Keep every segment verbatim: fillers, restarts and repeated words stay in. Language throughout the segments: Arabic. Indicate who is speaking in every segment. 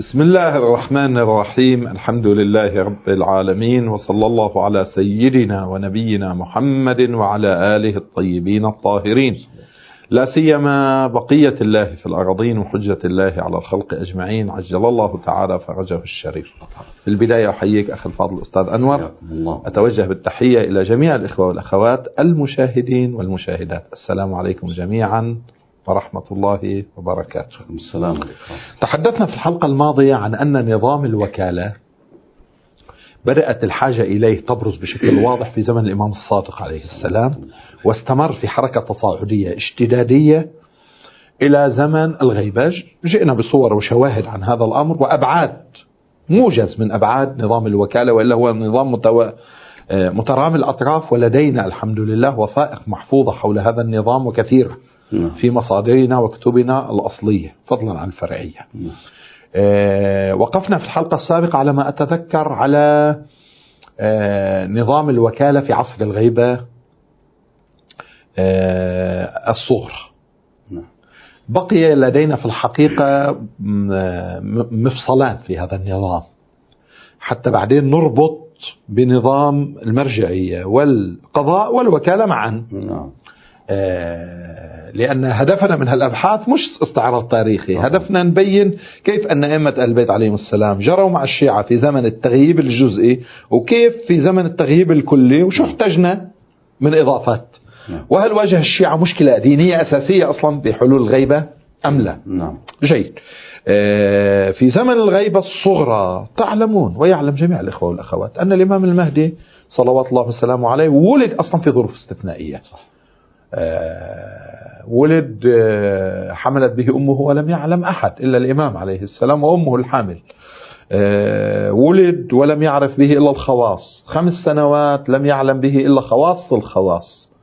Speaker 1: بسم الله الرحمن الرحيم. الحمد لله رب العالمين، وصلى الله على سيدنا ونبينا محمد وعلى آله الطيبين الطاهرين، لا سيما بقية الله في الأراضين وحجة الله على الخلق أجمعين، عجل الله تعالى فرجه الشريف. في البداية أحييك أخي الفاضل الأستاذ أنور، أتوجه بالتحية إلى جميع الإخوة والأخوات المشاهدين والمشاهدات. السلام عليكم جميعا ورحمة الله وبركاته.
Speaker 2: السلام عليكم.
Speaker 1: تحدثنا في الحلقة الماضية عن أن نظام الوكالة بدأت الحاجة إليه تبرز بشكل واضح في زمن الإمام الصادق عليه السلام، واستمر في حركة تصاعدية اشتدادية إلى زمن الغيبة. جئنا بصور وشواهد عن هذا الأمر وأبعاد، موجز من أبعاد نظام الوكالة، وإلا هو نظام متو... مترامي الأطراف، ولدينا الحمد لله وثائق محفوظة حول هذا النظام وكثيرة في مصادرنا وكتبنا الأصلية فضلا عن الفرعية. أه وقفنا في الحلقة السابقة على ما أتذكر على أه نظام الوكالة في عصر الغيبة أه الصغرى. بقي لدينا في الحقيقة مفصلان في هذا النظام حتى بعدين نربط بنظام المرجعية والقضاء والوكالة معا، لأن هدفنا من هالأبحاث مش استعراض تاريخي، هدفنا نبين كيف أن أئمة أهل البيت عليهم السلام جروا مع الشيعة في زمن التغييب الجزئي، وكيف في زمن التغييب الكلي، وشو احتجنا من إضافات، وهل واجه الشيعة مشكلة دينية أساسية أصلا بحلول الغيبة أم لا.
Speaker 2: نعم.
Speaker 1: جيد. في زمن الغيبة الصغرى تعلمون ويعلم جميع الإخوة والأخوات أن الإمام المهدي صلوات الله وسلامه عليه ولد أصلا في ظروف استثنائية. آه ولد آه حملت به أمه ولم يعلم أحد إلا الإمام عليه السلام وأمه الحامل. آه ولد ولم يعرف به إلا الخواص، خمس سنوات لم يعلم به إلا خواص الخواص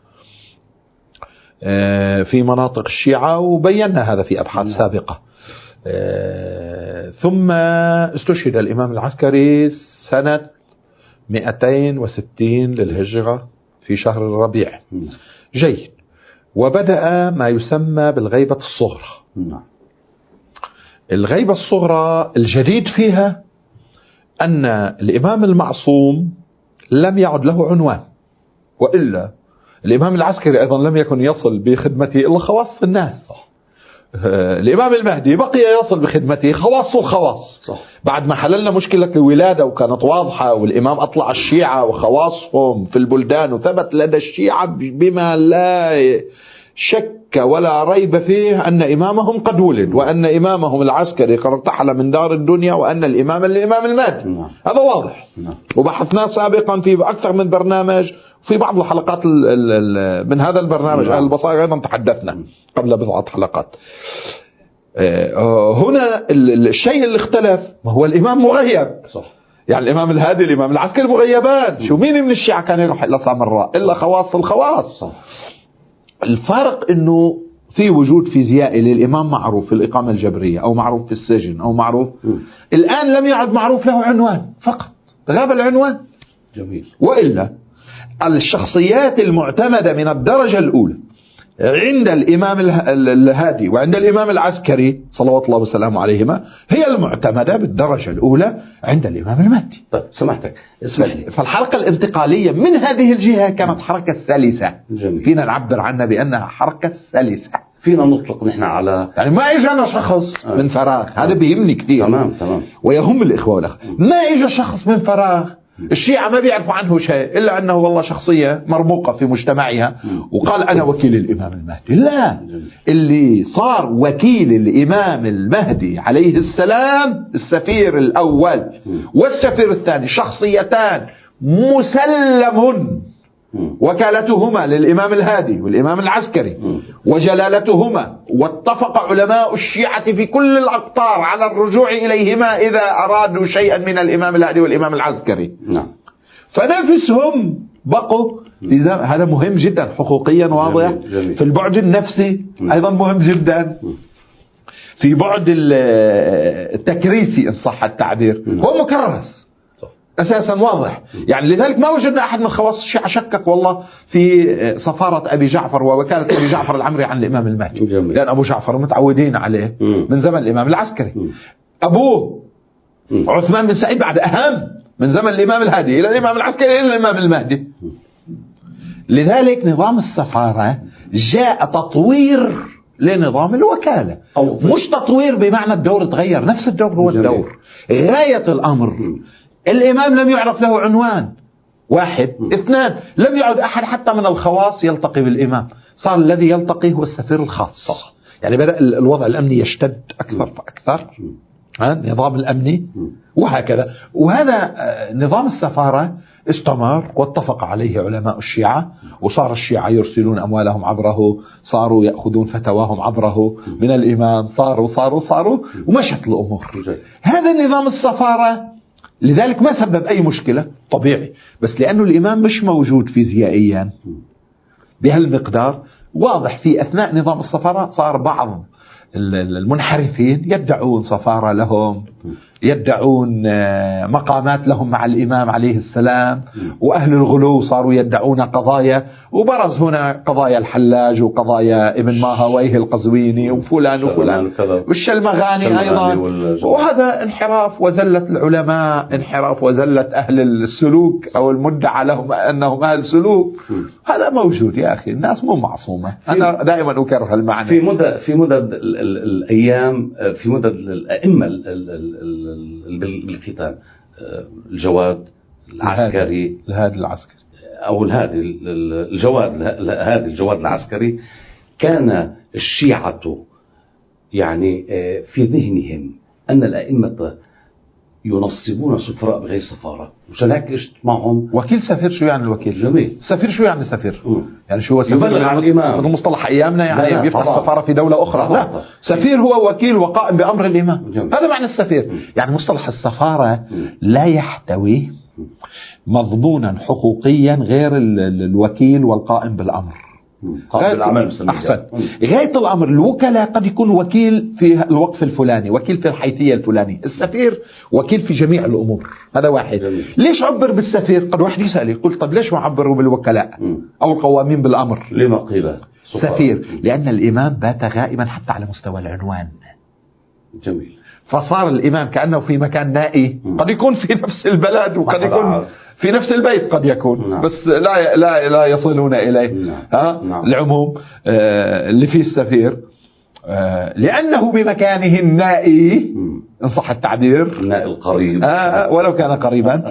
Speaker 1: آه في مناطق الشيعة، وبينا هذا في أبحاث سابقة. آه ثم استشهد الإمام العسكري سنة مئتين وستين للهجرة في شهر الربيع. جيد. وبدأ ما يسمى بالغيبة الصغرى.
Speaker 2: نعم.
Speaker 1: الغيبة الصغرى الجديد فيها أن الإمام المعصوم لم يعد له عنوان، وإلا الإمام العسكري أيضا لم يكن يصل بخدمته إلا خواص الناس. الإمام المهدي بقي يصل بخدمته خواص الخواص.
Speaker 2: صح.
Speaker 1: بعد ما حللنا مشكلة الولادة وكانت واضحة، والإمام أطلع الشيعة وخواصهم في البلدان، وثبت لدى الشيعة بما لا شك ولا ريب فيه أن إمامهم قد ولد، وأن إمامهم العسكري قد ارتحل من دار الدنيا، وأن الإمام الإمام المهدي.
Speaker 2: نعم.
Speaker 1: هذا واضح.
Speaker 2: نعم.
Speaker 1: وبحثناه سابقا في أكثر من برنامج، في بعض الحلقات من هذا البرنامج أهل البصائر أيضا تحدثنا قبل بضعة حلقات. هنا الشيء اللي اختلف ما هو الإمام مغيب.
Speaker 2: صح. يعني
Speaker 1: الإمام الهادي الإمام العسكري مغيبان. شو مين من الشيعة كان يروح إلا سامراء إلا خواص الخواص.
Speaker 2: صح.
Speaker 1: الفارق إنه في وجود فيزيائي للإمام معروف في الإقامة الجبرية، أو معروف في السجن، أو معروف م. الآن لم يعد معروف له عنوان، فقط غاب العنوان.
Speaker 2: جميل.
Speaker 1: وإلا الشخصيات المعتمدة من الدرجة الأولى عند الإمام الهادي وعند الإمام العسكري صلوات الله وسلامه عليهما هي المعتمدة بالدرجة الأولى عند الإمام المهدي.
Speaker 2: طيب سمحتك اسمح لي.
Speaker 1: فالحركة الانتقالية من هذه الجهة كانت حركة سلسة.
Speaker 2: جميل.
Speaker 1: فينا نعبر عنها بأنها حركة سلسة.
Speaker 2: فينا نطلق نحن على
Speaker 1: يعني ما إجانا شخص آه. من فراغ. آه. هذا بيهمني كثير.
Speaker 2: تمام تمام.
Speaker 1: ويهم الإخوة والأخوات. ما إجا شخص من فراغ. الشيعة ما بيعرفوا عنه شيء إلا أنه والله شخصية مرموقة في مجتمعها وقال أنا وكيل الإمام المهدي. لا، اللي صار وكيل الإمام المهدي عليه السلام السفير الأول والسفير الثاني شخصيتان مسلم وكالتهما للإمام الهادي والإمام العسكري وجلالتهما، واتفق علماء الشيعة في كل الأقطار على الرجوع إليهما إذا أرادوا شيئا من الإمام الهادي والإمام العسكري.
Speaker 2: نعم.
Speaker 1: فنفسهم بقوا. هذا مهم جدا حقوقيا واضح.
Speaker 2: جميل. جميل.
Speaker 1: في البعد النفسي أيضا مهم جدا. في بعد التكريسي إن صح التعبير هو مكرس أساسا واضح. يعني لذلك ما وجدنا أحد من خواص الشيعة شكك والله في صفارة أبي جعفر ووكالة أبي جعفر العمري عن الإمام المهدي.
Speaker 2: جميل.
Speaker 1: لأن أبو جعفر متعودين عليه
Speaker 2: مم.
Speaker 1: من زمن الإمام العسكري. مم. أبوه
Speaker 2: م.
Speaker 1: عثمان بن سعيد بعد أهم من زمن الإمام الهادي إلى الإمام العسكري إلى الإمام المهدي. لذلك نظام السفارة جاء تطوير لنظام الوكالة، مش تطوير بمعنى الدور تغير، نفس الدور هو الدور. غاية الأمر الإمام لم يعرف له عنوان، واحد. اثنان، لم يعد أحد حتى من الخواص يلتقي بالإمام، صار الذي يلتقي هو السفير الخاص. يعني بدأ الوضع الأمني يشتد أكثر فأكثر، النظام الأمني وهكذا. وهذا نظام السفارة استمر واتفق عليه علماء الشيعة، وصار الشيعة يرسلون أموالهم عبره، صاروا يأخذون فتواهم عبره من الإمام، صاروا صاروا صاروا ومشت الأمور. هذا النظام السفارة لذلك ما سبب أي مشكلة طبيعي، بس لأنه الإمام مش موجود فيزيائيا بهالمقدار، واضح في أثناء نظام السفارة صار بعض المنحرفين يدعون سفارة لهم، يدعون مقامات لهم مع الإمام عليه السلام، وأهل الغلو صاروا يدعون قضايا، وبرز هنا قضايا الحلاج وقضايا ابن ماهويه القزويني وفلان وفلان والشلمغاني أيضا. وهذا انحراف وزلة العلماء، انحراف وزلة أهل السلوك أو المدعى لهم أنهم أهل سلوك. هذا موجود يا أخي، الناس مو معصومة، أنا دائما أكرر المعنى.
Speaker 2: في مدى في مدى الأيام، في مدى الأئمة بالقتال، الجواد العسكري،
Speaker 1: الهادي العسكري
Speaker 2: أو الهادي الجواد الهادي الجواد العسكري، كان الشيعة يعني في ذهنهم أن الأئمة ينصبون سفراء بغير سفارة، مشان هيك اجت معهم
Speaker 1: وكيل سفير. شو يعني الوكيل؟
Speaker 2: جميل.
Speaker 1: سفير شو يعني سفير؟ م. يعني شو هو سفير؟
Speaker 2: يبلغ عن الإمام،
Speaker 1: مثل مصطلح أيامنا يعني بيفتح طبعا سفارة في دولة أخرى. طبعا. لا، سفير هو وكيل وقائم بأمر الإمام. جميل. هذا معنى السفير. م. يعني مصطلح السفارة م. لا يحتوي مضمونا حقوقيا غير الوكيل والقائم بالأمر. أحسن. غاية الأمر الوكلاء قد يكون وكيل في الوقف الفلاني، وكيل في الحيثية الفلانية، السفير وكيل في جميع الأمور. هذا واحد. جميل. ليش عبر بالسفير؟ قد واحد يسأل يقول طب ليش ما عبروا بالوكلاء أو القوامين بالأمر؟
Speaker 2: لما قيل
Speaker 1: سفير؟ لأن الإمام بات غائبا حتى على مستوى العنوان.
Speaker 2: جميل.
Speaker 1: فصار الإمام كأنه في مكان نائي، قد يكون في نفس البلد وقد يكون في نفس البيت، قد يكون. نعم. بس لا لا لا يصلون إليه. نعم. ها؟ نعم. العموم آه اللي فيه السفير آه لأنه بمكانه النائي، إن صح التعبير،
Speaker 2: النائي القريب،
Speaker 1: آه ولو كان قريبا،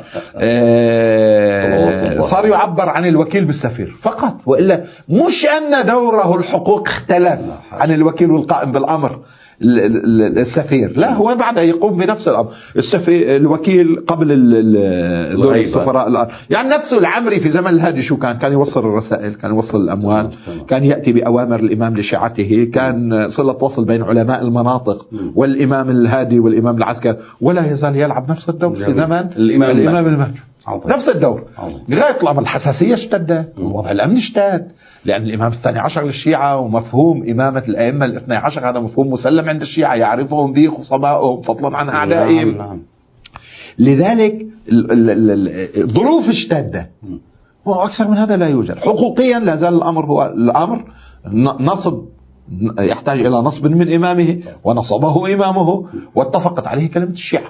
Speaker 1: آه صار يعبر عن الوكيل بالسفير فقط، وإلا مش أن دوره الحقوق اختلف عن الوكيل والقائم بالأمر السفير. لا، هو بعد يقوم بنفس الأمر. السفير الوكيل قبل دور السفراء، يعني نفسه العمري في زمن الهادي شو كان؟ كان يوصل الرسائل، كان يوصل الأموال، كان يأتي بأوامر الإمام لشيعته، كان صلة وصل بين علماء المناطق والإمام الهادي والإمام العسكري، ولا يزال يلعب نفس الدور في زمن الإمام, الإمام المهدي. نفس الدور. غاية الأمر الحساسية اشتدت، الوضع الأمني اشتد، لأن الإمام الثاني عشر للشيعة ومفهوم إمامة الأئمة الاثني عشر هذا مفهوم مسلم عند الشيعة، يعرفهم به خصبائهم فضلا عن أعدائهم. نعم نعم. لذلك الظروف اشتدت، وأكثر من هذا لا يوجد. حقوقيا لا زال الأمر هو الأمر، نصب يحتاج إلى نصب من إمامه ونصبه إمامه واتفقت عليه كلمة الشيعة.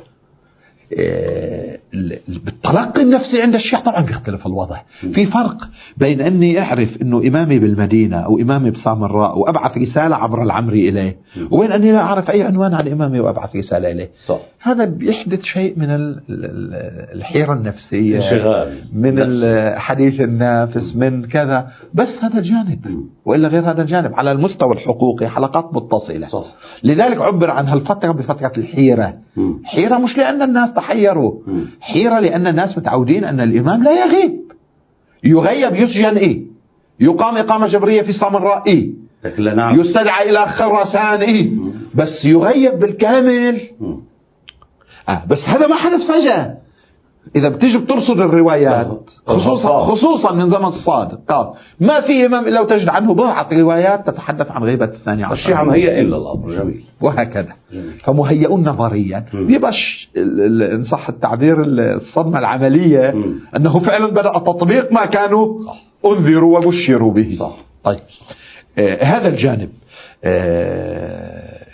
Speaker 1: بالتلقي النفسي عند الشيعة طبعا بيختلف الوضع. في فرق بين أني أعرف أنه إمامي بالمدينة أو إمامي بسامراء وأبعث رسالة عبر العمري إليه، وبين أني لا أعرف أي عنوان عن إمامي وأبعث رسالة إليه. صح. هذا بيحدث شيء من الحيرة النفسية، من الحديث النافس، من كذا. بس هذا جانب، وإلا غير هذا جانب على المستوى الحقوقي حلقات متصلة. صح. لذلك عبر عن هالفترة بفترة الحيرة. حيرة مش لأن الناس تحيروا، حيرة لأن الناس متعودين أن الإمام لا يغيب، يغيب يسجن إيه، يقام إقامة جبرية في سامراء إيه، يستدعى إلى خراسان إيه، بس يغيب بالكامل. آه بس هذا ما حدث فجأة. إذا بتيجي بترصد الروايات خصوصا خصوصا من زمن الصادق، قال ما في إمام إلا وتجد عنه بضعة روايات تتحدث عن غيبة الثاني عشر.
Speaker 2: الشيعة مهيئ إلا الأمر. جميل.
Speaker 1: وهكذا. جميل. فمهيئون نظريا، يبقى إن صح التعبير الصدمة العملية م. أنه فعلا بدأ تطبيق ما كانوا أنذروا وبشروا به. صح. طيب آه هذا الجانب. آه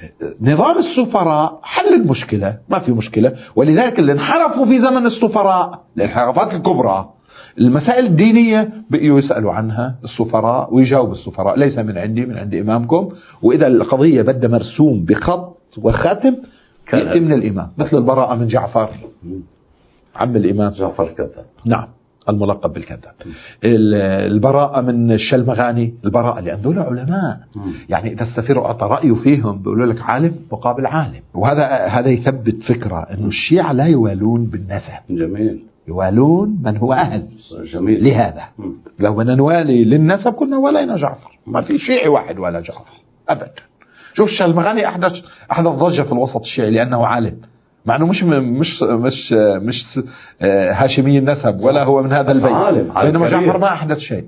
Speaker 1: نظام السفراء حل المشكلة، ما في مشكلة. ولذلك اللي انحرفوا في زمن السفراء الانحرافات الكبرى المسائل الدينية بقيوا يسألوا عنها السفراء ويجاوب السفراء ليس من عندي، من عند إمامكم. وإذا القضية بدها مرسوم بخط وخاتم يأتي من الإمام، مثل البراءة من جعفر عم الإمام
Speaker 2: جعفر الكذاب،
Speaker 1: نعم الملقب بالكذاب. البراءة من الشلمغاني، البراءة لأن دول علماء، يعني إذا السفير أعطى رأيه فيهم بيقولوا لك عالم مقابل عالم. وهذا هذا يثبت فكرة إنه الشيعة لا يوالون بالنسب،
Speaker 2: جميل،
Speaker 1: يوالون من هو أهل.
Speaker 2: جميل.
Speaker 1: لهذا لو بدنا نوالي للنسب كنا ولينا جعفر، ما في شيعي واحد ولا جعفر أبدا. شوف الشلمغاني أحدث أحدث ضجة في الوسط الشيعي لأنه عالم، مع انه مش مش مش مش هاشمي النسب ولا هو من هذا البيت، بينما جعفر ما احدث شيء.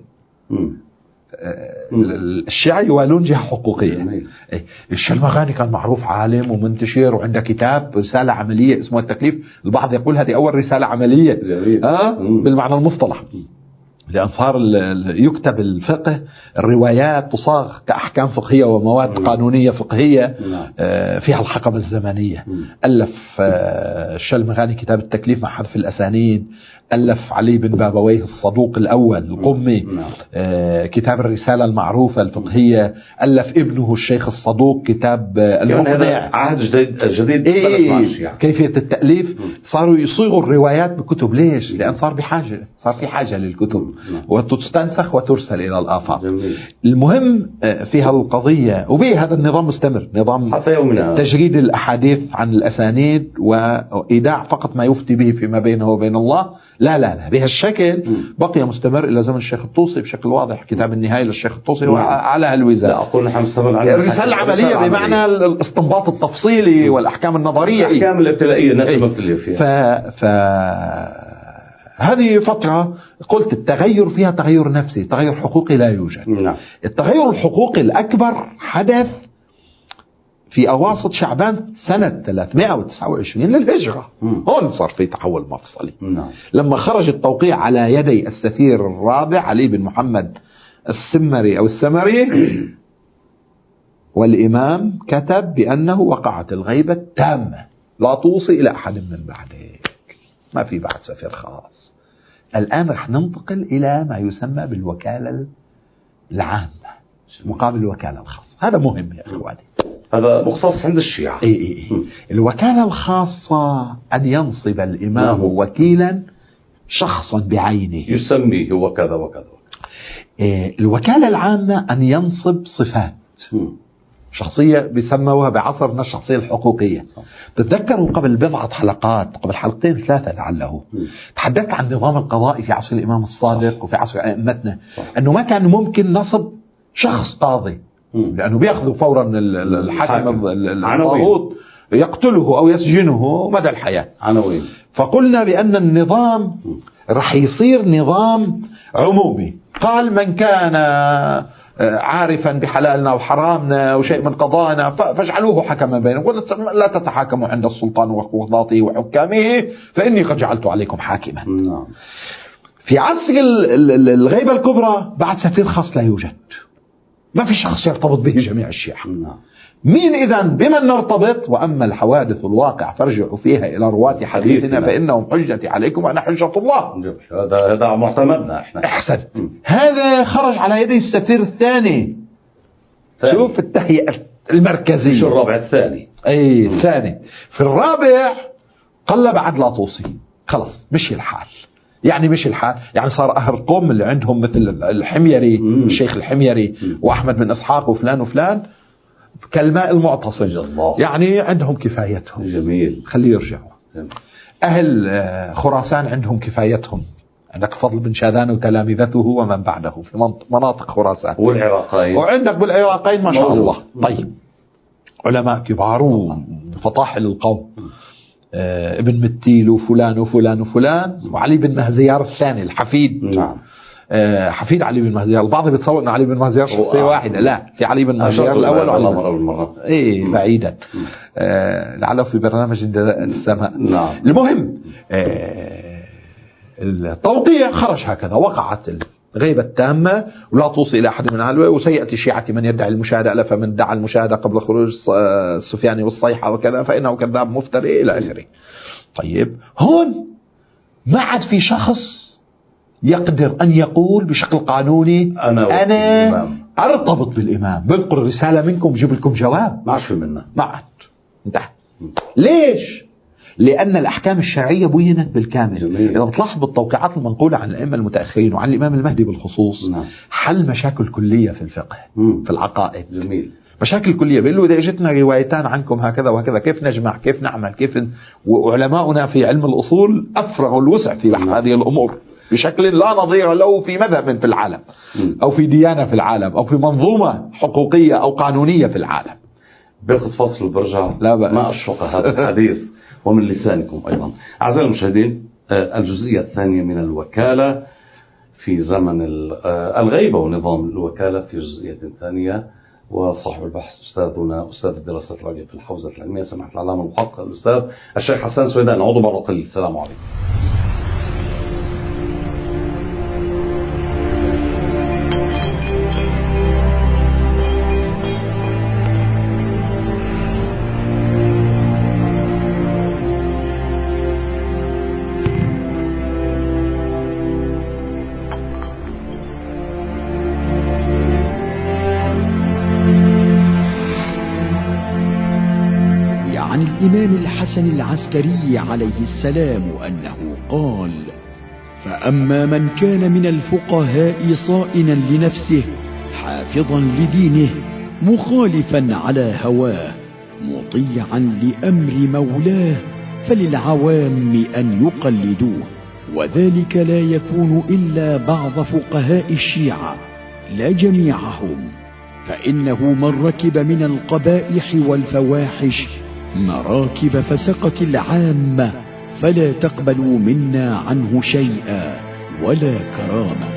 Speaker 1: الشيعة يوالون جهة حقوقية. الشلمغاني كان معروف عالم ومنتشر وعنده كتاب رسالة عملية اسمه التكليف، البعض يقول هذه أول رسالة عملية آه بالمعنى المصطلح، لأن صار يكتب الفقه الروايات تصاغ كأحكام فقهية ومواد قانونية فقهية فيها الحقبة الزمنية. ألف الشلمغاني كتاب التكليف مع حذف الأسانيد، ألف علي بن بابويه الصدوق الأول القمي كتاب الرسالة المعروفة الفقهية، ألف ابنه الشيخ الصدوق كتاب
Speaker 2: المقنع. عهد جديد جديد
Speaker 1: إيه يعني. كيفية التأليف صاروا يصيغوا الروايات بكتب. ليش؟ لأن صار بحاجة، صار في حاجة للكتب وتستنسخ وترسل إلى الآفاق. المهم في هالقضية وبه هذا النظام مستمر، نظام تجريد الأحاديث عن الأسانيد وإيداع فقط ما يفتي به فيما بينه وبين الله. لا لا لا بهالشكل بقي مستمر إلى زمن الشيخ الطوسي بشكل واضح. كتاب النهاية للشيخ الطوسي هو على هالوزارة.
Speaker 2: لا أقول نحن مستمر على
Speaker 1: الرسالة العملية بمعنى الاستنباط التفصيلي والأحكام النظرية،
Speaker 2: الأحكام الابتدائية الناس مبتلية فيها.
Speaker 1: ف... ف... هذه فترة قلت التغير فيها تغير نفسي، تغير حقوقي لا يوجد.
Speaker 2: نعم.
Speaker 1: التغير الحقوقي الأكبر حدث في أواسط شعبان سنة ثلاثمائة وتسعة وعشرين للهجرة. هون صار في تحول مفصلي.
Speaker 2: نعم.
Speaker 1: لما خرج التوقيع على يدي السفير الرابع علي بن محمد السمري أو السمري والإمام كتب بأنه وقعت الغيبة التامة لا توصي إلى أحد من بعدك، ما في بعد سفير خاص. الآن رح ننتقل إلى ما يسمى بالوكالة العامة مقابل الوكالة الخاصة. هذا مهم يا إخواني،
Speaker 2: هذا مختص عند الشيعة.
Speaker 1: إيه إيه إيه. الوكالة الخاصة أن ينصب الإمام نعم. وكيلا شخصا بعينه
Speaker 2: يسميه هو كذا وكذا.
Speaker 1: إيه الوكالة العامة أن ينصب صفات م. شخصية بيسموها بعصرنا الشخصية الحقوقية. تتذكروا قبل بضعة حلقات، قبل حلقتين ثلاثة لعله، تحدثت عن النظام القضائي في عصر الإمام الصادق وفي عصر أئمتنا، أنه ما كان ممكن نصب شخص قاضي لأنه بيأخذوا فورا الحاكم الطاغوت يقتله أو يسجنه مدى الحياة.
Speaker 2: عناوين.
Speaker 1: فقلنا بأن النظام رح يصير نظام عمومي. قال من كان عارفا بحلالنا وحرامنا وشيء من قضائنا فاجعلوه حكما بينهم، لا تتحاكموا عند السلطان وقضاته وحكامه فإني قد جعلت عليكم حاكما.
Speaker 2: نعم.
Speaker 1: في عصر الغيبة الكبرى بعد سفير خاص لا يوجد، ما في شخص يرتبط به جميع الشيعة.
Speaker 2: نعم.
Speaker 1: مين إذن بمن نرتبط؟ وأما الحوادث الواقع فارجعوا فيها إلى رواة حديثنا فإنهم حجتي عليكم وأنا حجة الله.
Speaker 2: هذا هذا معتمدنا إحنا.
Speaker 1: أحسن. هذا خرج على يدي السفير الثاني. ثاني. شوف التهيئة المركزية.
Speaker 2: شو الرابع الثاني؟
Speaker 1: أي الثاني. في الرابع قلب عدل لاطوسي، خلاص مشي الحال. يعني مش الحال، يعني صار أهل قوم اللي عندهم مثل الحميري مم. الشيخ الحميري مم. وأحمد بن إسحاق وفلان وفلان كالماء المعتصم، يعني عندهم كفايتهم.
Speaker 2: جميل.
Speaker 1: خليه يرجعوا. جميل. أهل خراسان عندهم كفايتهم، عندك فضل بن شاذان وتلامذته ومن بعده في مناطق خراسان
Speaker 2: والعراقين،
Speaker 1: وعندك بالعراقين ما شاء الله. طيب علماء كبار وفطاحل القوم، آه ابن متيل وفلان وفلان وفلان وعلي بن مهزيار الثاني الحفيد.
Speaker 2: نعم.
Speaker 1: آه حفيد علي بن مهزيار. البعض بيتصور ان علي بن مهزيار شخصيه آه. واحده، لا، في علي بن مهزيار الاول وعلي بن ايه بعيدا آه لعله في برنامج السماء.
Speaker 2: نعم.
Speaker 1: المهم آه التوقيع خرج هكذا، وقعت غيبة تامة ولا توصي إلى أحد من أهله. وسيأتي الشيعة من يدعي المشاهدة، ألا فمن ادعى المشاهدة قبل خروج السفياني والصيحة وكذا فإنه كذاب مفتري إلى آخره. طيب هون ما عاد في شخص يقدر أن يقول بشكل قانوني أنا, أنا أرتبط بالإمام، بنقر رسالة منكم بجيب لكم جواب.
Speaker 2: ما عاد منا،
Speaker 1: ما عاد انتهى. ليش؟ لأن الأحكام الشرعية بينت بالكامل. جميل. إذا تلاحظ بالتوقيعات المنقولة عن الأئمة المتأخرين وعن الإمام المهدي بالخصوص، نعم. حل مشاكل كلية في الفقه، مم. في العقائد. جميل. مشاكل كلية. بيقول له إذا اجتنا روايتان عنكم هكذا وهكذا كيف نجمع، كيف نعمل، كيف ن... وعلماؤنا في علم الأصول أفرغوا الوسع في بحث هذه الأمور بشكل لا نظير له في مذهب في العالم، أو في ديانة في العالم، أو في منظومة حقوقية أو قانونية في العالم.
Speaker 2: باخذ فصل وبرجع
Speaker 1: لا بأس.
Speaker 2: ما أشفق هذا الحديث ومن لسانكم أيضا. أعزائي المشاهدين، الجزئية الثانية من الوكالة في زمن الغيبة ونظام الوكالة في جزئية ثانية، وصاحب البحث أستاذنا أستاذ الدراسات العليا في الحوزة العلمية سماحة العلامة المحقق الأستاذ الشيخ حسان سويدان، عضو بعض قليل. السلام عليكم.
Speaker 3: الإمام الحسن العسكري عليه السلام أنه قال: فأما من كان من الفقهاء صائنا لنفسه حافظا لدينه مخالفا على هواه مطيعا لأمر مولاه فللعوام أن يقلدوه، وذلك لا يكون إلا بعض فقهاء الشيعة لا جميعهم، فإنه من ركب من القبائح والفواحش مراكب فسقة العامة فلا تقبلوا منا عنه شيئا ولا كرامة.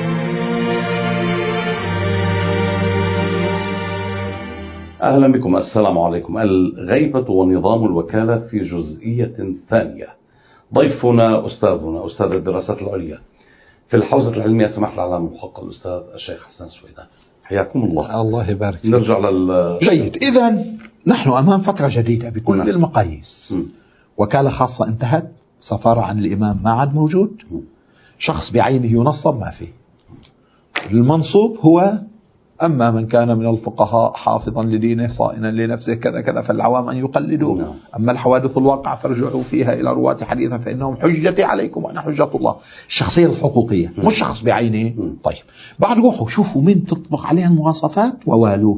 Speaker 2: أهلا بكم. السلام عليكم. الغيبة ونظام الوكالة في جزئية ثانية. ضيفنا أستاذنا أستاذ الدراسات العليا في الحوزة العلمية سماحة العلامة المحقق الأستاذ الشيخ حسان سويدان، حياكم الله.
Speaker 1: الله يبارك.
Speaker 2: نرجع لل
Speaker 1: جيد. إذن نحن أمام فترة جديدة بكل نعم. المقاييس. م. وكالة خاصة انتهت، سفارة عن الإمام ما عاد موجود، م. شخص بعينه ينصب ما فيه. المنصوب هو أما من كان من الفقهاء حافظا لدينه صائنا لنفسه كذا كذا فالعوام أن يقلدوه، نعم. أما الحوادث الواقعة فارجعوا فيها إلى رواة حديثا فإنهم حجتي عليكم وأنا حجة الله. الشخصية الحقوقية، م. مش شخص بعينه. م. طيب بعد روحوا شوفوا من تطبق عليها المواصفات ووالوه.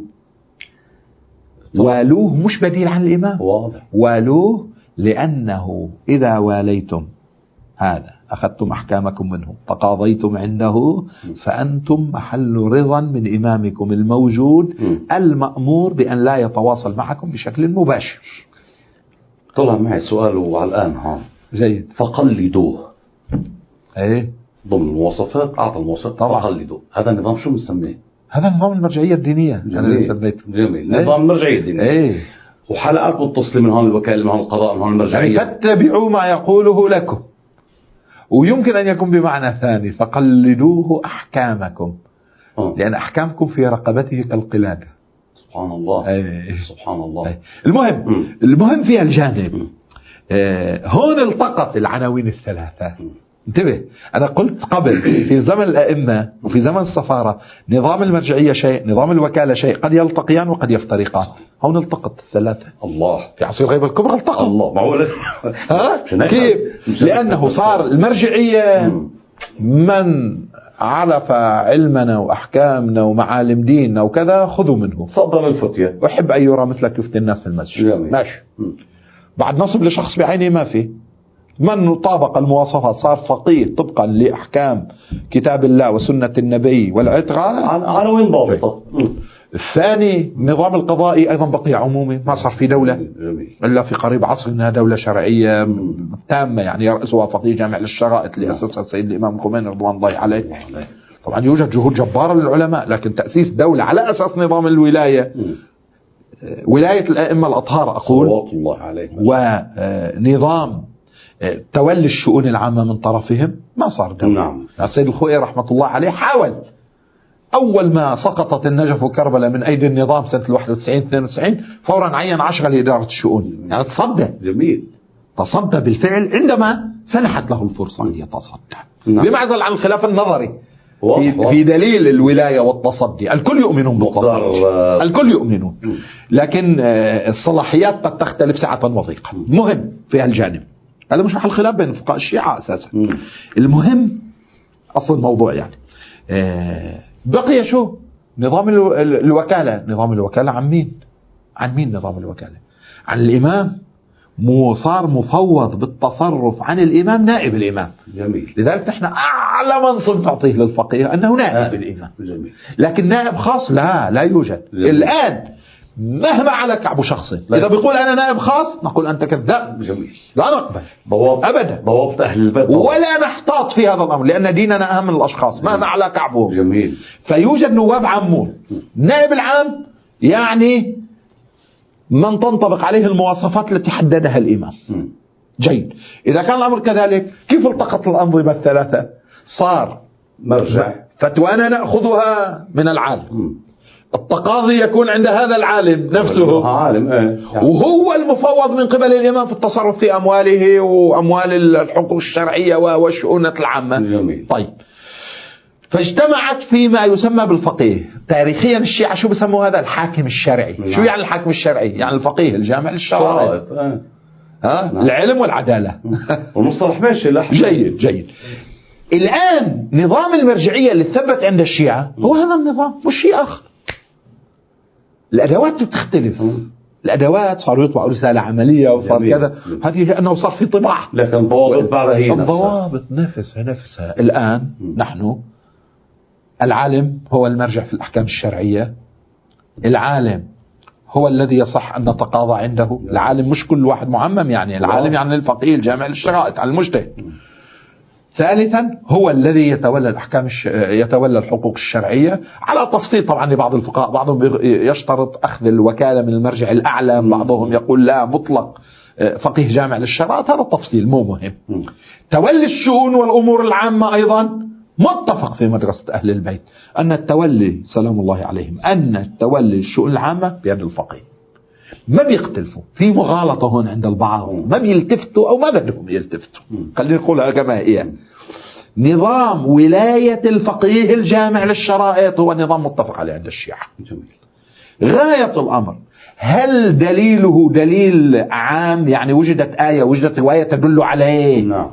Speaker 1: والوه مش بديل عن الإمام، واضح. والوه لأنه إذا واليتم هذا أخذتم أحكامكم منه تقاضيتم عنده فأنتم محل رضا من إمامكم الموجود المأمور بأن لا يتواصل معكم بشكل مباشر.
Speaker 2: طلع معي سؤال وعلى الآن ها
Speaker 1: جيد.
Speaker 2: فقلدوه
Speaker 1: ايه
Speaker 2: ضمن المواصفات، أعطى المواصفات فقلدوه. هذا النظام شو بنسميه؟
Speaker 1: هذا نظام المرجعية الدينية.
Speaker 2: جميل. جميل. نظام المرجعية الدينية.
Speaker 1: ايه.
Speaker 2: وحلقات متصلة من هون الوكالة، من هون القضاء، من هون المرجعية.
Speaker 1: يعني فاتبعوا ما يقوله لكم. ويمكن أن يكون بمعنى ثاني فقلدوه أحكامكم، أوه. لأن أحكامكم في رقبته كالقلادة.
Speaker 2: سبحان الله.
Speaker 1: أيه.
Speaker 2: سبحان الله.
Speaker 1: أيه. المهم م. المهم في الجانب آه هون التقط العناوين الثلاثة. م. انتبه، أنا قلت قبل في زمن الأئمة وفي زمن السفارة نظام المرجعية شيء، نظام الوكالة شيء، قد يلتقيان وقد يفترقان. هون التقط الثلاثة.
Speaker 2: الله.
Speaker 1: في عصر الغيبة الكبرى التقط.
Speaker 2: الله. معقول؟
Speaker 1: ها؟ كيف؟ لأنه صار المرجعية من عرف علمنا وأحكامنا ومعالم ديننا وكذا خذوا منه.
Speaker 2: صدر الفتية.
Speaker 1: وأحب أن يرى مثلك يفتي الناس في المسجد. ماشي. بعد نصب لشخص بعينه ما في. من طابق المواصفات صار فقيه طبقا لأحكام كتاب الله وسنة النبي والعترة
Speaker 2: عناوين ضابطة.
Speaker 1: الثاني نظام القضائي أيضا بقي عمومي، ما صار في دولة إلا في قريب عصر إنها دولة شرعية تامة يعني يرأسها فقيه جامع للشرائط اللي أسسها السيد الإمام الخميني رضوان الله عليه. طبعا يوجد جهود جبارة للعلماء، لكن تأسيس دولة على أساس نظام الولاية، ولاية الأئمة الأطهار أقول،
Speaker 2: صلوات الله عليه،
Speaker 1: ونظام تولي الشؤون العامة من طرفهم ما صار دولة.
Speaker 2: نعم.
Speaker 1: السيد الخوئي رحمة الله عليه حاول أول ما سقطت النجف وكربلاء من أيدي النظام سنة واحد وتسعين اثنين وتسعين فورا عين عشرة لإدارة الشؤون، يعني تصدى.
Speaker 2: جميل.
Speaker 1: تصدى بالفعل عندما سنحت له الفرصة أن يتصدى. نعم. بمعزل عن الخلاف النظري في, في دليل الولاية والتصدي، الكل يؤمنون بالتصدي، الكل يؤمنون، لكن الصلاحيات قد تختلف سعة وضيقة. مهم في هالجانب، هذا مش محل خلاف بين فقهاء الشيعة أساسا. المهم أصل الموضوع يعني بقي شو؟ نظام الوكالة. نظام الوكالة عن مين؟ عن مين نظام الوكالة؟ عن الإمام. مو صار مفوض بالتصرف عن الإمام نائب الإمام.
Speaker 2: جميل.
Speaker 1: لذلك نحن أعلى منصب نعطيه للفقيه أنه نائب آه. الإمام.
Speaker 2: جميل.
Speaker 1: لكن نائب خاص لا لا يوجد. جميل. الآن مهما على كعب شخص إذا بيقول أنا نائب خاص نقول أنت كذاب.
Speaker 2: جميل.
Speaker 1: لا نقبل
Speaker 2: ضوابط
Speaker 1: أبدا،
Speaker 2: ضوابط أهل البيت
Speaker 1: ولا نحتاط في هذا الأمر لأن ديننا أهم من الأشخاص مهما على كعبهم.
Speaker 2: جميل.
Speaker 1: فيوجد نواب عامون. نائب العام يعني من تنطبق عليه المواصفات التي حددها الإمام. م. جيد. إذا كان الأمر كذلك كيف التقط الأنظمة الثلاثة؟ صار
Speaker 2: مرجع
Speaker 1: فتوانا نأخذها من العالم. م. التقاضي يكون عند هذا العالم نفسه
Speaker 2: عالم. ايه. يعني.
Speaker 1: وهو المفوض من قبل الإمام في التصرف في أمواله وأموال الحقوق الشرعية والشؤون العامة.
Speaker 2: جميل.
Speaker 1: طيب فاجتمعت فيما يسمى بالفقيه. تاريخيا الشيعة شو بسموا هذا؟ الحاكم الشرعي. نعم. شو يعني الحاكم الشرعي؟ يعني الفقيه الجامع للشرائع.
Speaker 2: اه.
Speaker 1: ها؟ نعم. العلم والعدالة.
Speaker 2: ونصلح ماشي.
Speaker 1: جيد جيد. الآن نظام المرجعية اللي ثبت عند الشيعة هو هذا النظام مش شيء آخر. الأدوات بتختلف. الأدوات صاروا يطبعوا رسالة عملية وصار جميل. كذا. هذه لأنه صار في طباعة.
Speaker 2: لكن الضوابط بعدها هي
Speaker 1: الضوابط نفسها نفسها. الآن م. نحن العالم هو المرجع في الأحكام الشرعية. العالم هو الذي يصح أن نتقاضى عنده. العالم مش كل واحد معمم، يعني العالم يعني الفقيه الجامع للشرائع على المجتهد. ثالثا هو الذي يتولى الأحكام الش... يتولى الحقوق الشرعية على تفصيل طبعا لبعض الفقهاء. بعضهم يشترط أخذ الوكالة من المرجع الأعلى، بعضهم يقول لا مطلق فقيه جامع للشرائع. هذا التفصيل مو مهم. تولي الشؤون والأمور العامة أيضا متفق في مدرسة أهل البيت أن التولي سلام الله عليهم أن التولي الشؤون العامة بيد الفقيه. ما بيختلفوا في مغالطة هون عند البعض، ما بيلتفتوا أو ما بدهم يلتفتوا. خلينا نقولها كما هي. نظام ولاية الفقيه الجامع للشرائط هو نظام متفق عليه عند الشيعة. غاية الأمر هل دليله دليل عام؟ يعني وجدت آية وجدت رواية تدل عليه.
Speaker 2: نعم.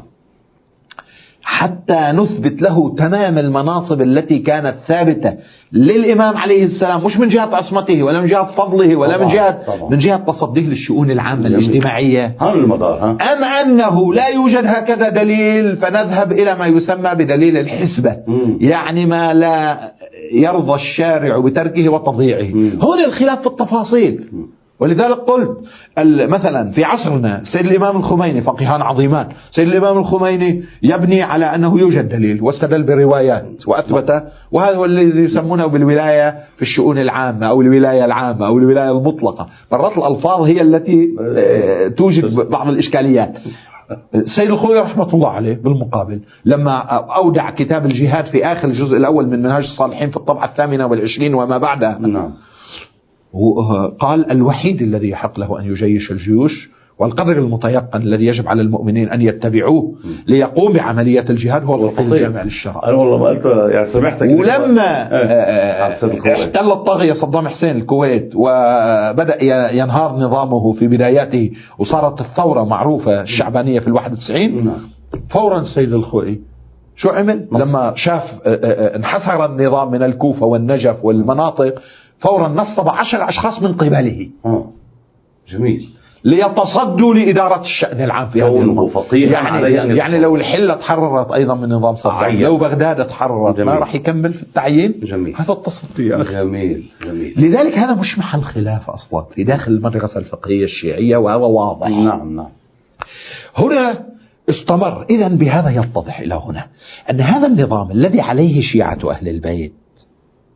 Speaker 1: حتى نثبت له تمام المناصب التي كانت ثابتة للإمام عليه السلام، مش من جهة عصمته ولا من جهة فضله ولا طبعا. من جهة طبعا. من جهة تصديه للشؤون العامة جميل. الاجتماعية.
Speaker 2: هذا المدار. ها؟
Speaker 1: أم أنه لا يوجد هكذا دليل فنذهب إلى ما يسمى بدليل الحسبة. مم. يعني ما لا يرضى الشارع بتركه وتضييعه. هنا الخلاف في التفاصيل. مم. ولذلك قلت مثلا في عصرنا سيد الإمام الخميني فقيهان عظيمان. سيد الإمام الخميني يبني على أنه يوجد دليل واستدل بروايات وأثبت، وهذا هو الذي يسمونه بالولاية في الشؤون العامة أو الولاية العامة أو الولاية المطلقة. مرات الألفاظ هي التي توجد بعض الإشكاليات. سيد الخوئي رحمة الله عليه بالمقابل لما أودع كتاب الجهاد في آخر الجزء الأول من منهاج الصالحين في الطبعة الثامنة والعشرين وما بعدها
Speaker 2: نعم.
Speaker 1: قال الوحيد الذي يحق له أن يجيش الجيوش والقدر المتيقن الذي يجب على المؤمنين أن يتبعوه ليقوم بعملية الجهاد هو الفقيه الجامع للشرائع.
Speaker 2: أنا والله ما قلت يعني سمعتك.
Speaker 1: ولما احتل الطاغية صدام حسين الكويت وبدأ ينهار نظامه في بداياته وصارت الثورة معروفة الشعبانية في الواحد وتسعين، فورا السيد الخوئي شو عمل لما شاف انحسر النظام من الكوفة والنجف والمناطق؟ فورا نصب عشر أشخاص من قبله.
Speaker 2: آه. جميل.
Speaker 1: ليتصدوا لإدارة الشأن العام في هذه المنطقة. يعني, يعني, يعني لو الحلة تحررت أيضا من نظام صدام، لو بغداد تحررت ما راح يكمل في التعيين.
Speaker 2: جميل.
Speaker 1: هذا التصدي يا أخي.
Speaker 2: جميل. جميل.
Speaker 1: لذلك هذا مش محل خلاف أصلا في داخل المدرسة الفقهية الشيعية وهذا واضح.
Speaker 2: نعم نعم.
Speaker 1: هنا استمر. إذن بهذا يتضح إلى هنا أن هذا النظام الذي عليه شيعة أهل البيت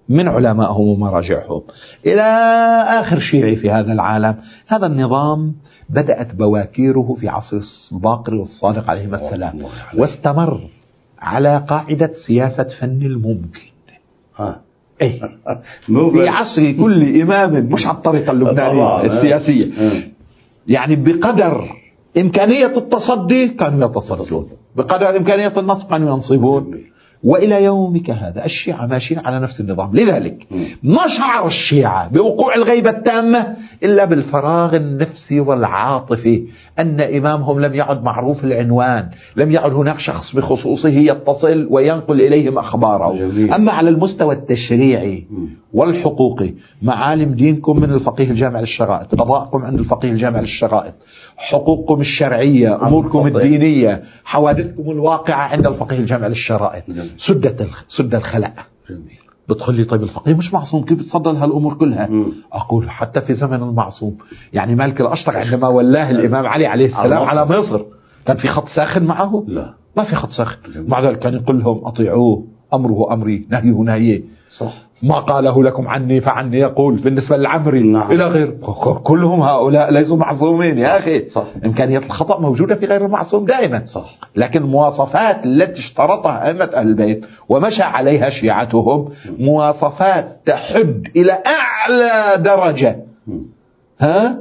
Speaker 1: من علمائهم ومراجعهم إلى آخر شيعي في هذا العالم. هذا النظام بدأت بواكيره في عصر الباقر والصادق عليهم السلام، واستمر على قاعدة سياسة فن الممكن.
Speaker 2: ها.
Speaker 1: إيه؟ في عصر كل إمام، مش على الطريقة اللبنانية السياسية، يعني بقدر إمكانية التصدي كانوا يتصدون، بقدر إمكانية النصب كانوا ينصبون، وإلى يومك هذا الشيعة ماشيين على نفس النظام. لذلك ما شعر الشيعة بوقوع الغيبة التامة إلا بالفراغ النفسي والعاطفي، أن إمامهم لم يعد معروف العنوان، لم يعد هناك شخص بخصوصه يتصل وينقل إليهم أخباره. أما على المستوى التشريعي والحقوقي، معالم دينكم من الفقيه الجامع للشرائط، قضاءكم عند الفقيه الجامع للشرائط، حقوقكم الشرعية، أموركم الدينية، حوادثكم الواقعة عند الفقيه الجامع للشرائط. سدة سد الخلأ. بتقول لي طيب الفقيه مش معصوم، كيف بتصدر هالأمور كلها؟ مم. أقول حتى في زمن المعصوم، يعني مالك الأشطر عندما ولاه الإمام علي عليه السلام على مصر كان في خط ساخن معه؟ لا، ما في خط ساخن. مع ذلك كان يقول لهم أطيعوه، أمره أمري، نهيه نهيه. صح. ما قاله لكم عني فعني يقول بالنسبة للعمري. نعم. إلى غير. كلهم هؤلاء ليسوا معصومين يا أخي. صح. إمكانية الخطأ موجودة في غير المعصوم دائما. صح. لكن المواصفات التي اشترطها أئمة أهل البيت ومشى عليها شيعتهم مواصفات تحد إلى أعلى درجة ها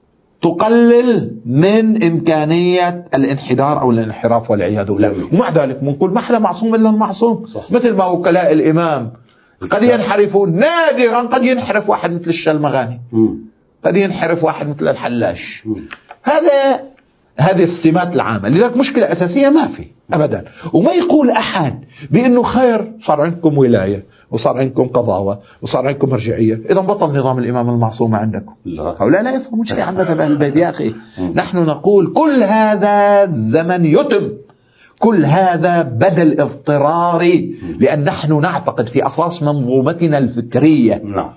Speaker 1: تقلل من إمكانية الانحدار أو الانحراف والعياذ بالله. ومع ذلك بنقول ما حدا معصوم إلا المعصوم. صح. مثل ما وكلاء الإمام قد ينحرفون، نادرا قد ينحرف واحد مثل الشلمغاني، قد ينحرف واحد مثل الحلاش. هذا هذه السمات العامة. لذلك مشكلة أساسية ما في أبدا. وما يقول أحد بأنه خير صار عندكم ولاية وصار عندكم قضاوة وصار عندكم مرجعية إذا بطل نظام الإمام المعصوم عندكم. هؤلاء لا يفهمون شيء عن مذهب أهل البيت يا أخي. نحن نقول كل هذا الزمن يتم، كل هذا بدل اضطراري، لأن نحن نعتقد في أساس منظومتنا الفكرية نعم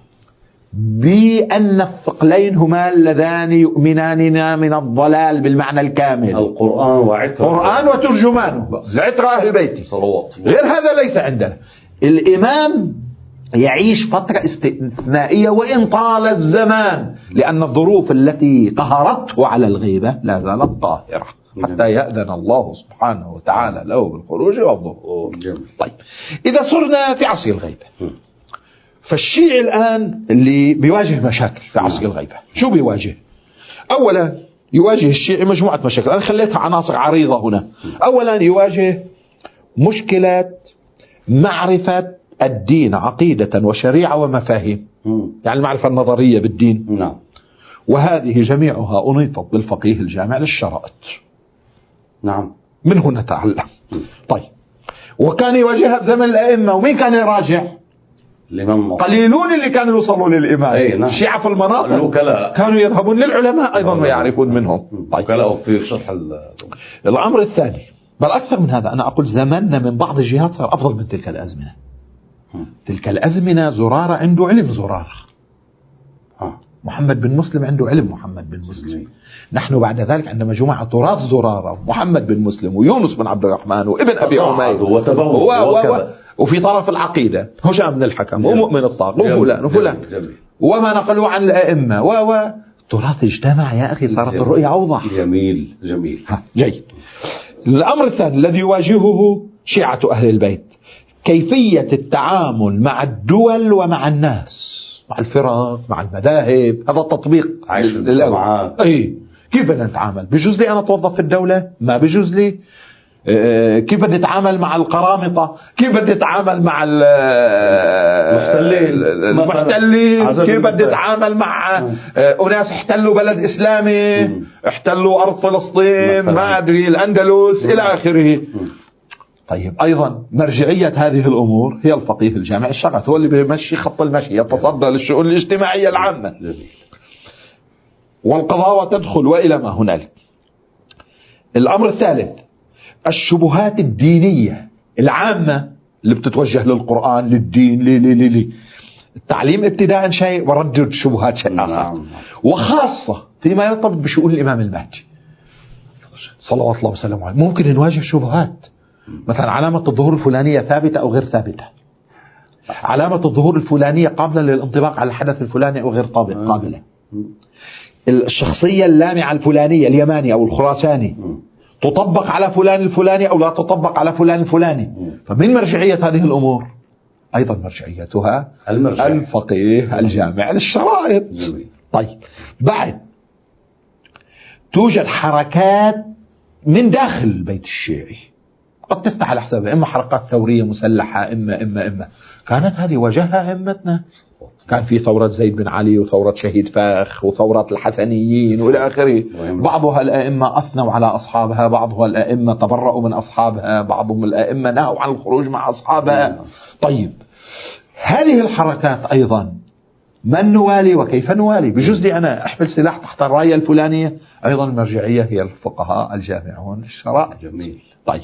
Speaker 1: بأن الثقلين هما اللذان يؤمناننا من الضلال بالمعنى الكامل،
Speaker 2: القرآن وعترة،
Speaker 1: القرآن وترجمانه العترة أهل بيتي صلوات. غير هذا ليس عندنا. الإمام يعيش فترة استثنائية وإن طال الزمان، لأن الظروف التي قهرته على الغيبة لا زالت قاهرة حتى يأذن الله سبحانه وتعالى له بالخروج والظهور. طيب إذا صرنا في عصر الغيبة، فالشيعي الآن اللي بيواجه مشاكل في عصر الغيبة شو بيواجه؟ أولا يواجه الشيعي مجموعة مشاكل، أنا خليتها عناصر عريضة هنا. أولا يواجه مشكلة معرفة الدين عقيدة وشريعة ومفاهيم، يعني المعرفة النظرية بالدين. نعم. وهذه جميعها أنيطت بالفقيه الجامع للشرائط. نعم. من هنا نتعلم. طيب وكان يواجهها بزمن الأئمة، ومين كان يراجع؟ الإمام. قليلون اللي كانوا يوصلوا للإمام. أي نعم. الشيعة في المناطق الوكلاء كانوا يذهبون للعلماء أيضا ويعرفون منهم. طيب. وكلاء في شرح الأمر الثاني، بل أكثر من هذا، أنا أقول زماننا من بعض الجهات صار أفضل من تلك الأزمنة. تلك الأزمنة زرارة عنده علم زرارة، محمد بن مسلم عنده علم محمد بن مسلم. نحن بعد ذلك عندما جمع تراث زرارة محمد بن مسلم ويونس بن عبد الرحمن وابن أبي عمير و... و... وفي طرف العقيدة هشام بن الحكم ومؤمن الطاغ وفلان وفلان وما نقلوا عن الأئمة و و تراث اجتمع يا أخي، صارت الرؤية أوضح. جميل جميل. ها جيد. الأمر الثاني الذي يواجهه شيعة أهل البيت كيفية التعامل مع الدول ومع الناس، مع الفرق، مع المذاهب. هذا التطبيق للأول. أي كيف بدنا نتعامل؟ بجوز لي أنا أتوظف في الدولة؟ ما بجوز لي. اه كيف بدي أتعامل مع القرامطة؟ كيف بدي أتعامل مع المحتلين؟ المحتلين كيف بدي أتعامل مع اه أناس احتلوا بلد إسلامي، م. احتلوا أرض فلسطين، ما أدري الأندلس، م. إلى آخره. م. طيب أيضا مرجعية هذه الأمور هي الفقيه الجامع الشرعي، هو اللي بيمشي خط المشي، يتصدى للشؤون الاجتماعية العامة. والقضاوة تدخل وإلى ما هنالك. الأمر الثالث الشبهات الدينية العامة اللي بتتوجه للقرآن للدين لي لي لي. التعليم ابتداء شيء ورد الشبهات شيء آخر، وخاصة فيما يرتبط بشؤون الإمام المهدي صلوات الله وسلامه عليه. ممكن نواجه شبهات، مثلا علامة الظهور الفلانية ثابتة أو غير ثابتة، علامة الظهور الفلانية قابلة للانطباق على الحدث الفلاني أو غير قابلة. الشخصية اللامعة الفلانية اليماني أو الخراساني تطبق على فلان الفلاني أو لا تطبق على فلان الفلاني. فمن مرجعية هذه الأمور أيضا مرجعيتها المرجع. الفقيه الجامع للشرائط. طيب بعد توجد حركات من داخل البيت الشيعي قد تفتح على حسابها، إما حركات ثورية مسلحة إما إما إما كانت هذه وجهها أئمتنا. كان في ثورة زيد بن علي وثورة شهيد فاخ وثورات الحسنيين وإلى آخره. بعضها الأئمة أثنوا على أصحابها، بعضها الأئمة تبرؤوا من أصحابها، بعضهم الأئمة نهوا عن الخروج مع أصحابها. طيب هذه الحركات أيضا من نوالي وكيف نوالي؟ بجوز لي أنا أحمل سلاح تحت الراية الفلانية. أيضا المرجعية هي الفقهاء الجامعون للشرائع.
Speaker 2: جميل.
Speaker 1: طيب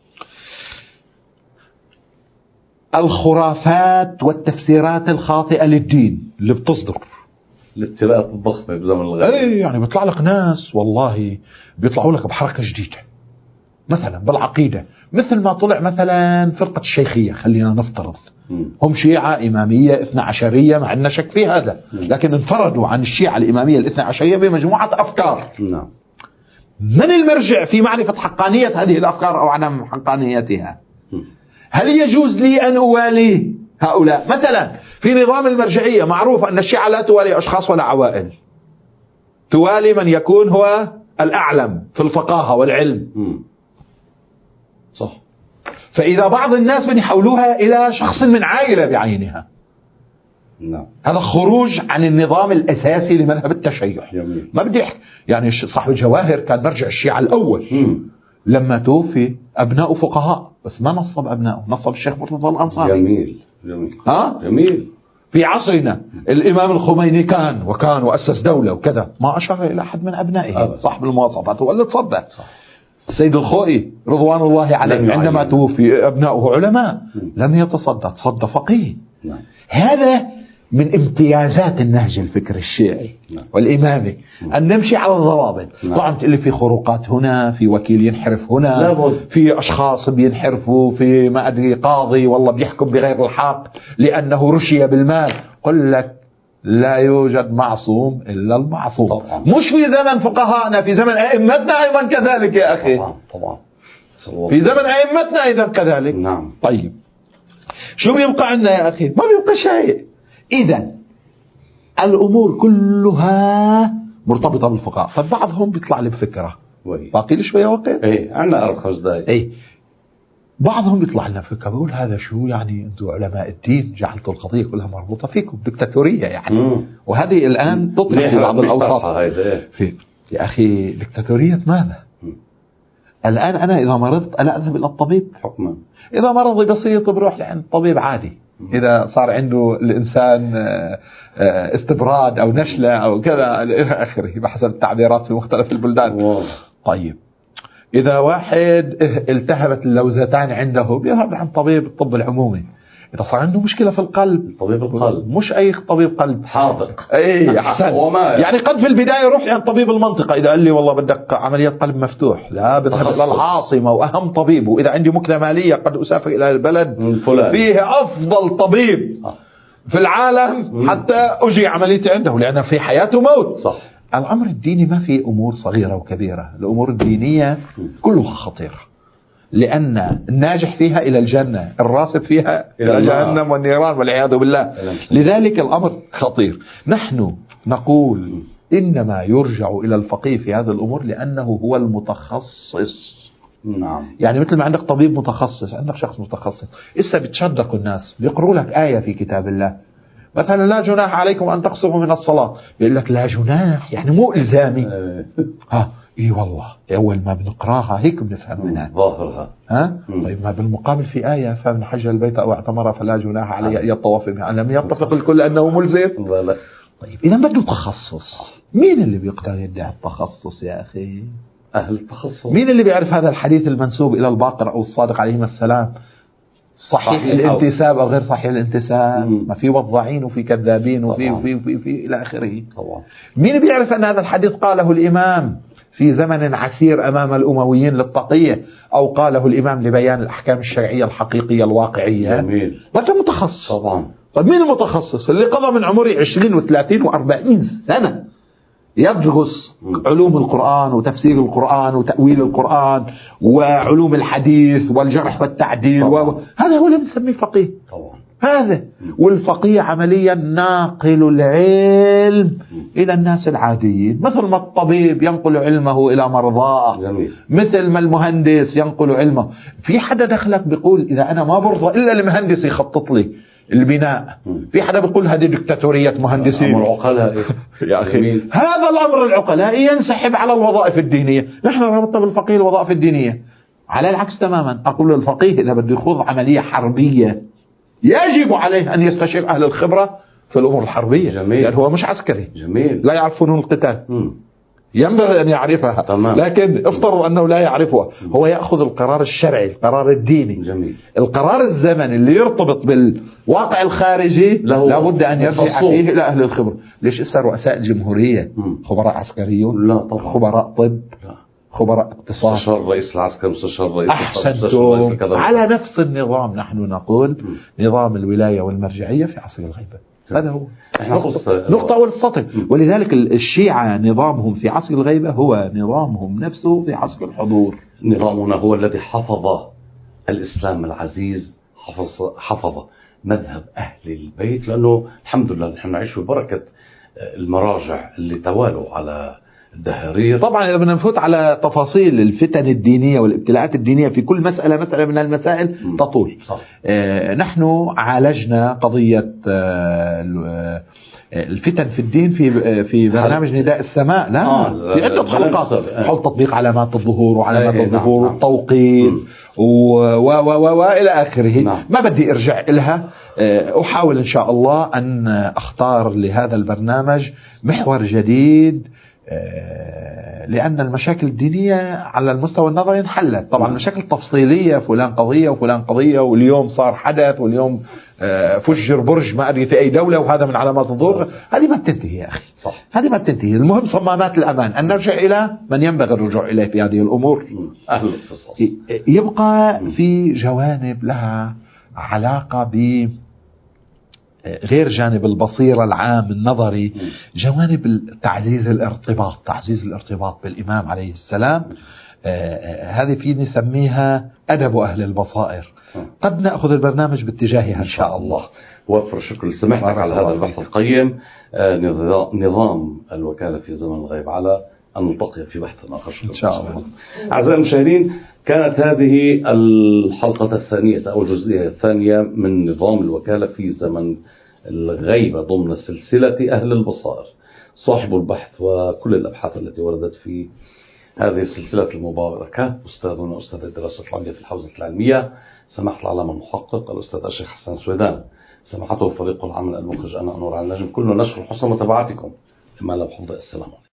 Speaker 1: الخرافات والتفسيرات الخاطئة للدين اللي بتصدر،
Speaker 2: الابتلاءات الضخمة بزمن الغيب.
Speaker 1: اي يعني بيطلع لك ناس والله بيطلعوا لك بحركة جديدة مثلا بالعقيدة، مثل ما طلع مثلا فرقة الشيخية، خلينا نفترض م. هم شيعة إمامية اثنا عشرية، ما عندنا شك في هذا، م. لكن انفردوا عن الشيعة الإمامية الاثنى عشرية بمجموعة أفكار.
Speaker 2: نعم.
Speaker 1: من المرجع في معرفة حقانية هذه الأفكار أو عدم حقانيتها؟ م. هل يجوز لي أن أوالي هؤلاء؟ مثلا في نظام المرجعية معروف أن الشيعة لا توالي أشخاص ولا عوائل، توالي من يكون هو الأعلم في الفقاهة والعلم.
Speaker 2: م. صح.
Speaker 1: فإذا بعض الناس من يحولوها إلى شخص من عائلة بعينها،
Speaker 2: نعم.
Speaker 1: هذا خروج عن النظام الأساسي لمذهب التشيع.
Speaker 2: جميل.
Speaker 1: ما بدي أحكي يعني صاحب الجواهر كان مرجع الشيعة الأول. م. لما توفي أبناء فقهاء، بس ما نصب أبنائه، نصب الشيخ مرتضى الأنصاري.
Speaker 2: جميل جميل.
Speaker 1: ها؟
Speaker 2: جميل.
Speaker 1: في عصرنا الإمام الخميني كان وكان وأسس دولة وكذا، ما أشار إلى أحد من أبنائه. أبدا. صاحب المواصفات هو اللي تصدى. السيد الخوئي رضوان الله عليه عندما توفي أبنائه علماء لم يتصدى، تصدى فقيه.
Speaker 2: نعم.
Speaker 1: هذا من امتيازات النهج الفكر الشيعي
Speaker 2: نعم.
Speaker 1: والإمامي أن نمشي على الضوابط.
Speaker 2: نعم. طبعا
Speaker 1: تقول لي في خروقات هنا، في وكيل ينحرف هنا،
Speaker 2: لابد.
Speaker 1: في أشخاص بينحرفوا، في ما أدري قاضي والله بيحكم بغير الحق لأنه رشي بالمال. قل لك لا يوجد معصوم إلا المعصوم.
Speaker 2: طبعا.
Speaker 1: مش في زمن فقهاءنا، في زمن أئمتنا أيضا كذلك يا أخي.
Speaker 2: طبعا طبعا.
Speaker 1: في زمن أئمتنا أيضا كذلك.
Speaker 2: نعم.
Speaker 1: طيب شو بيبقى عندنا يا أخي؟ ما بيبقى شيء. إذا الأمور كلها مرتبطة بالفقهاء. فبعضهم بيطلع لي بفكرة، باقي لي شوية وقت.
Speaker 2: إيه عندنا أربع خمس دقائق.
Speaker 1: إيه بعضهم بيطلع لنا فكرة بيقول هذا شو يعني أنتم علماء الدين جعلتوا القضية كلها مربوطة فيكم، دكتاتورية يعني. مم. وهذه الآن تطلق في بعض الأوساط. في يا أخي دكتاتورية ماذا؟ مم. الآن أنا إذا مرضت ألا أذهب إلى الطبيب حكما، إذا مرضي بسيط بروح لعند طبيب عادي. مم. إذا صار عنده الإنسان استبراد أو نشلة أو كذا إلى آخره بحسب التعبيرات في مختلف البلدان. واو. طيب إذا واحد التهبت اللوزتان عنده بيذهب عند طبيب الطب العمومي. إذا صار عنده مشكلة في القلب،
Speaker 2: طبيب القلب،
Speaker 1: مش أي طبيب قلب
Speaker 2: حاذق.
Speaker 1: أي أحسن. يعني قد في البداية روح عند طبيب المنطقة، إذا قال لي والله بدك عملية قلب مفتوح، لا بذهب إلى العاصمة وأهم طبيب. وإذا عندي مكنة مالية قد أسافر إلى البلد فيه أفضل طبيب في العالم حتى أجري عمليتي عنده، لأن في حياته موت.
Speaker 2: صح.
Speaker 1: الأمر الديني ما في أمور صغيرة وكبيرة، الأمور الدينية كلها خطيرة، لأن الناجح فيها إلى الجنة، الراسب فيها إلى جهنم والنيران والعياذ بالله. لذلك الأمر خطير. نحن نقول إنما يرجع إلى الفقيه في هذه الأمور لأنه هو المتخصص.
Speaker 2: نعم.
Speaker 1: يعني مثل ما عندك طبيب متخصص، عندك شخص متخصص. إسا بتشدقوا الناس بيقروا لك آية في كتاب الله مثلا لا جناح عليكم أن تقصروا من الصلاة، بيقول لك لا جناح يعني مو إلزامي. ها إيه والله أول ما بنقراها هيك بنفهم منها
Speaker 2: ظاهرها.
Speaker 1: ها طيب ما بالمقابل في آية فمن حج البيت أو اعتمر فلا جناح عليه أن يطوف بها، لم يتفق الكل أنه ملزم.
Speaker 2: لا.
Speaker 1: طيب إذا بده تخصص، مين اللي بيقدر يدعي التخصص يا أخي؟
Speaker 2: أهل التخصص.
Speaker 1: مين اللي بيعرف هذا الحديث المنسوب إلى الباقر أو الصادق عليهما السلام صحيح, صحيح الانتساب أو غير صحيح الانتساب؟ مم. ما في وضاعين وفي كذابين وفي وفي في, في إلى آخره. طبعا. مين بيعرف أن هذا الحديث قاله الإمام في زمن عسير أمام الأمويين للتقية، أو قاله الإمام لبيان الأحكام الشرعية الحقيقية الواقعية.
Speaker 2: جميل.
Speaker 1: وأنت متخصص
Speaker 2: طبعا.
Speaker 1: طيب مين المتخصص اللي قضى من عمره عشرين وثلاثين وأربعين سنة يدرس علوم القرآن وتفسير القرآن وتأويل القرآن وعلوم الحديث والجرح والتعديل و... هذا هو اللي بنسميه فقيه
Speaker 2: طبعا.
Speaker 1: هذا. والفقيه عمليا ناقل العلم إلى الناس العاديين، مثل ما الطبيب ينقل علمه إلى مرضاه.
Speaker 2: جميل.
Speaker 1: مثل ما المهندس ينقل علمه. في حدا دخلك بيقول إذا أنا ما برضى إلا المهندس يخطط لي البناء، في حدا بيقول هذه دكتاتورية مهندسين.
Speaker 2: أمر عقلاء
Speaker 1: يا أخي هذا الأمر العقلائي ينسحب على الوظائف الدينية. نحن ربطنا بالفقيه الوظائف الدينية. على العكس تماما، أقول الفقيه إذا بده يخوض عملية حربية يجب عليه أن يستشير أهل الخبرة في الأمور الحربية.
Speaker 2: جميل.
Speaker 1: يعني هو مش عسكري.
Speaker 2: جميل.
Speaker 1: لا يعرف فنون القتال.
Speaker 2: م.
Speaker 1: ينبغي أن يعرفها.
Speaker 2: تمام.
Speaker 1: لكن افترض أنه لا يعرفها، هو يأخذ القرار الشرعي، القرار الديني.
Speaker 2: جميل.
Speaker 1: القرار الزمني اللي يرتبط بالواقع الخارجي لابد أن يرجع فيه إلى أهل الخبرة. ليش إسا رؤساء الجمهورية م. خبراء عسكريون؟
Speaker 2: لا طبعا.
Speaker 1: خبراء طب؟ لا. خبراء اقتصاد؟
Speaker 2: مستشار رئيس العسكر، مستشار رئيس
Speaker 1: أحسنتم. على نفس النظام نحن نقول م. نظام الولاية والمرجعية في عصر الغيبة. هذا هو نقطة, نقطة أول السطر. ولذلك الشيعة نظامهم في عصر الغيبة هو نظامهم نفسه في عصر الحضور.
Speaker 2: نظامنا هو الذي حفظ الإسلام العزيز، حفظ حفظ مذهب أهل البيت، لأنه الحمد لله نحن نعيش ببركة المراجع اللي توالوا على الدهارير.
Speaker 1: طبعا إذا بدنا نفوت على تفاصيل الفتن الدينية والابتلاءات الدينية في كل مسألة مسألة من المسائل م. تطول. آه نحن عالجنا قضية آه الفتن في الدين في في برنامج نداء السماء. لا آه في عدة حلقات حول تطبيق علامات الظهور وعلامات آه الظهور نعم. والتوقيت وإلى آخره. نعم. ما بدي أرجع إلها. آه أحاول إن شاء الله أن أختار لهذا البرنامج محور جديد، لأن المشاكل الدينية على المستوى النظري انحلت. طبعا المشاكل التفصيلية فلان قضية وفلان قضية، واليوم صار حدث، واليوم فجر برج ما أدري في أي دولة وهذا من علامات الظهور. هذه ما بتنتهي يا أخي. صح. هذه ما بتنتهي. المهم صمامات الأمان أن نرجع إلى من ينبغي الرجوع إليه في هذه الأمور.
Speaker 2: أهل الاختصاص.
Speaker 1: يبقى في جوانب لها علاقة ب غير جانب البصيرة العام النظري، جوانب تعزيز الارتباط تعزيز الارتباط بالإمام عليه السلام. آه هذه في نسميها أدب أهل البصائر. قد نأخذ البرنامج باتجاهها إن شاء الله.
Speaker 2: وفر شكر لسماحتك على هذا البحث القيم. آه نظام الوكالة في زمن الغيب، على أن نلتقي في بحث آخر إن شاء الله. أعزائي المشاهدين، كانت هذه الحلقة الثانية أو الجزئية الثانية من نظام الوكالة في زمن الغيبة ضمن سلسلة أهل البصائر. صاحب البحث وكل الأبحاث التي وردت في هذه السلسلة المباركة أستاذنا أستاذ الدراسات العليا في الحوزة العلمية سماحة العلامة المحقق الأستاذ الشيخ حسن سويدان، سماحته فريق العمل المخرج أنا أنور على النجم. كلنا نشكر حسن متابعتكم. إما لو حفظ السلام عليكم.